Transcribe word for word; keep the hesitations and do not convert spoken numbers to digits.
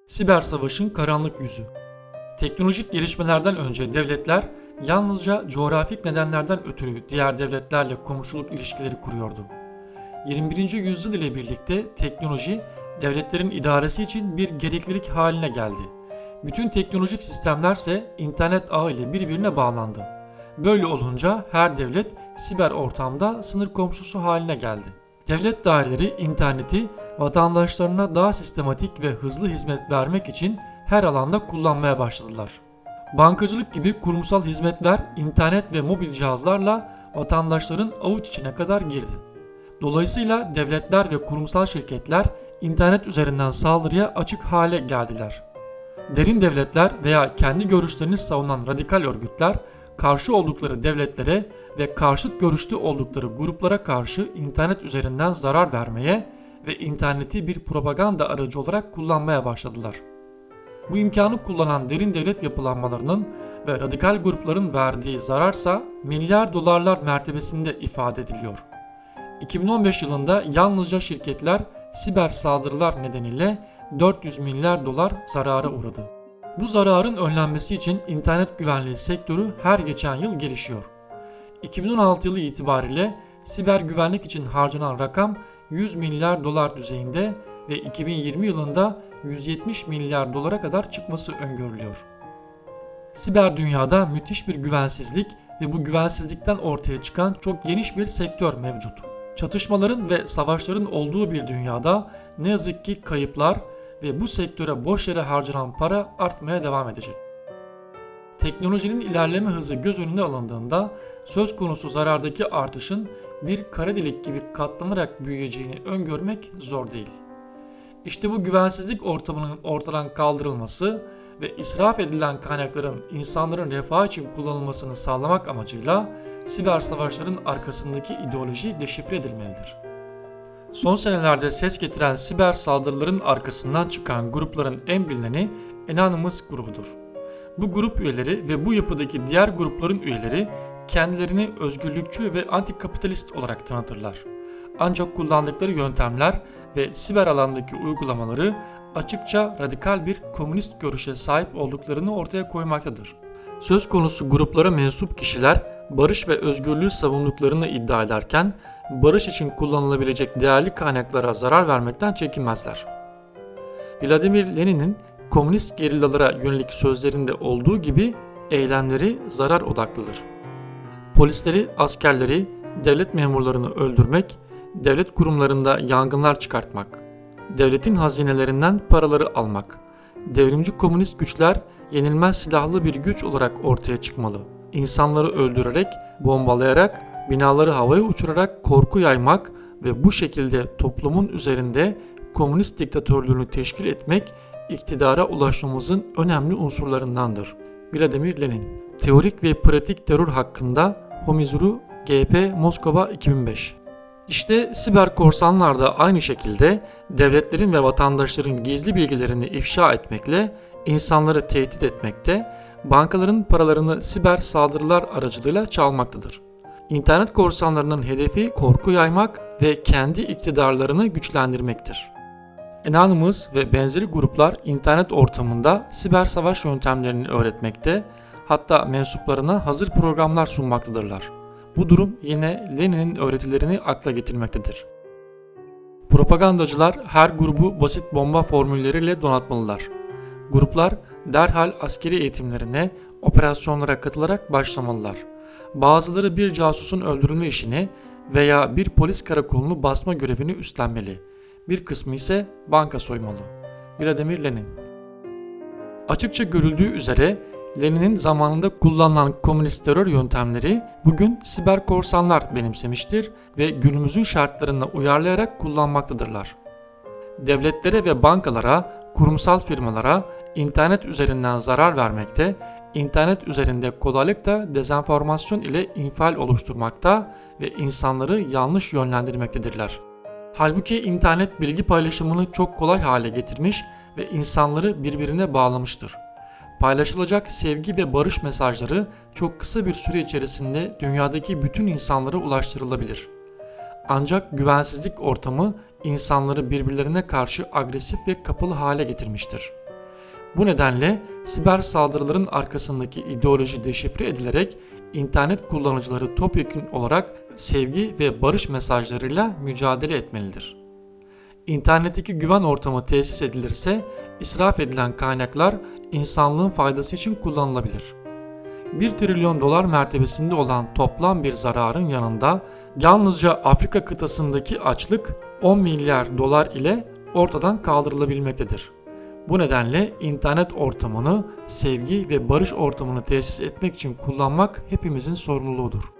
Siber savaşın karanlık yüzü. Teknolojik gelişmelerden önce devletler yalnızca coğrafik nedenlerden ötürü diğer devletlerle komşuluk ilişkileri kuruyordu. yirmi birinci yüzyıl ile birlikte teknoloji devletlerin idaresi için bir gereklilik haline geldi. Bütün teknolojik sistemler ise internet ağı ile birbirine bağlandı. Böyle olunca her devlet siber ortamda sınır komşusu haline geldi. Devlet daireleri interneti vatandaşlarına daha sistematik ve hızlı hizmet vermek için her alanda kullanmaya başladılar. Bankacılık gibi kurumsal hizmetler internet ve mobil cihazlarla vatandaşların avuç içine kadar girdi. Dolayısıyla devletler ve kurumsal şirketler internet üzerinden saldırıya açık hale geldiler. Derin devletler veya kendi görüşlerini savunan radikal örgütler karşı oldukları devletlere ve karşıt görüşlü oldukları gruplara karşı internet üzerinden zarar vermeye ve interneti bir propaganda aracı olarak kullanmaya başladılar. Bu imkanı kullanan derin devlet yapılanmalarının ve radikal grupların verdiği zararsa milyar dolarlar mertebesinde ifade ediliyor. iki bin on beş yılında yalnızca şirketler siber saldırılar nedeniyle dört yüz milyar dolar zarara uğradı. Bu zararın önlenmesi için internet güvenliği sektörü her geçen yıl gelişiyor. iki bin on altı yılı itibariyle siber güvenlik için harcanan rakam yüz milyar dolar düzeyinde ve iki bin yirmi yılında yüz yetmiş milyar dolara kadar çıkması öngörülüyor. Siber dünyada müthiş bir güvensizlik ve bu güvensizlikten ortaya çıkan çok geniş bir sektör mevcut. Çatışmaların ve savaşların olduğu bir dünyada ne yazık ki kayıplar ve bu sektöre boş yere harcanan para artmaya devam edecek. Teknolojinin ilerleme hızı göz önüne alındığında söz konusu zarardaki artışın bir kara delik gibi katlanarak büyüyeceğini öngörmek zor değil. İşte bu güvensizlik ortamının ortadan kaldırılması ve israf edilen kaynakların insanların refahı için kullanılmasını sağlamak amacıyla siber savaşların arkasındaki ideoloji deşifre edilmelidir. Son senelerde ses getiren siber saldırıların arkasından çıkan grupların en bilineni Anonymous grubudur. Bu grup üyeleri ve bu yapıdaki diğer grupların üyeleri kendilerini özgürlükçü ve antikapitalist olarak tanıtırlar. Ancak kullandıkları yöntemler ve siber alandaki uygulamaları açıkça radikal bir komünist görüşe sahip olduklarını ortaya koymaktadır. Söz konusu gruplara mensup kişiler barış ve özgürlüğü savunduklarını iddia ederken barış için kullanılabilecek değerli kaynaklara zarar vermekten çekinmezler. Vladimir Lenin'in komünist gerillalara yönelik sözlerinde olduğu gibi eylemleri zarar odaklıdır. Polisleri, askerleri, devlet memurlarını öldürmek, devlet kurumlarında yangınlar çıkartmak, devletin hazinelerinden paraları almak, devrimci komünist güçler yenilmez silahlı bir güç olarak ortaya çıkmalı. İnsanları öldürerek, bombalayarak, binaları havaya uçurarak korku yaymak ve bu şekilde toplumun üzerinde komünist diktatörlüğünü teşkil etmek iktidara ulaşmamızın önemli unsurlarındandır. Vladimir Lenin. Teorik ve pratik terör hakkında Homizuru G P Moskova iki bin beş. İşte siber korsanlar da aynı şekilde devletlerin ve vatandaşların gizli bilgilerini ifşa etmekle insanları tehdit etmekte, bankaların paralarını siber saldırılar aracılığıyla çalmaktadır. İnternet korsanlarının hedefi korku yaymak ve kendi iktidarlarını güçlendirmektir. Anonymous ve benzeri gruplar internet ortamında siber savaş yöntemlerini öğretmekte, hatta mensuplarına hazır programlar sunmaktadırlar. Bu durum yine Lenin'in öğretilerini akla getirmektedir. Propagandacılar her grubu basit bomba formülleriyle donatmalılar. Gruplar derhal askeri eğitimlerine, operasyonlara katılarak başlamalılar. Bazıları bir casusun öldürülme işini veya bir polis karakolunu basma görevini üstlenmeli. Bir kısmı ise banka soymalı. Vladimir Lenin. Açıkça görüldüğü üzere Lenin'in zamanında kullanılan komünist terör yöntemleri bugün siber korsanlar benimsemiştir ve günümüzün şartlarına uyarlayarak kullanmaktadırlar. Devletlere ve bankalara, kurumsal firmalara internet üzerinden zarar vermekte, internet üzerinde kolaylıkla dezenformasyon ile infial oluşturmakta ve insanları yanlış yönlendirmektedirler. Halbuki internet bilgi paylaşımını çok kolay hale getirmiş ve insanları birbirine bağlamıştır. Paylaşılacak sevgi ve barış mesajları çok kısa bir süre içerisinde dünyadaki bütün insanlara ulaştırılabilir. Ancak güvensizlik ortamı insanları birbirlerine karşı agresif ve kapalı hale getirmiştir. Bu nedenle siber saldırıların arkasındaki ideoloji deşifre edilerek internet kullanıcıları topyekün olarak sevgi ve barış mesajlarıyla mücadele etmelidir. İnternetteki güven ortamı tesis edilirse israf edilen kaynaklar insanlığın faydası için kullanılabilir. bir trilyon dolar mertebesinde olan toplam bir zararın yanında yalnızca Afrika kıtasındaki açlık on milyar dolar ile ortadan kaldırılabilmektedir. Bu nedenle internet ortamını sevgi ve barış ortamını tesis etmek için kullanmak hepimizin sorumluluğudur.